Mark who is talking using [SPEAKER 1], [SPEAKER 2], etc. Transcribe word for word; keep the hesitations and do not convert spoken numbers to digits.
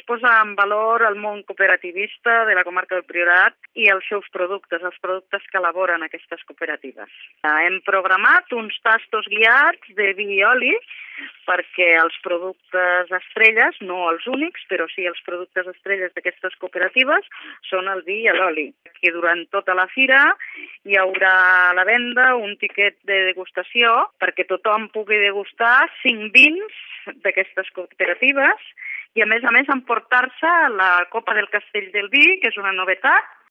[SPEAKER 1] posar en valor el món cooperativista de la comarca del Priorat i els seus productes, els productes que elaboren aquestes cooperatives. Hem programat uns tastos guiats de vi i oli perquè els productes estrelles, no els únics, però sí els productes estrelles d'aquestes cooperatives, són el vi i l'oli. Que durant tota la fira hi haurà a la venda un tiquet de degustació perquè tothom pugui degustar cinc vins d'aquestes cooperatives i, a més a més, emportar-se la Copa del Castell del Vi, que és una novetat,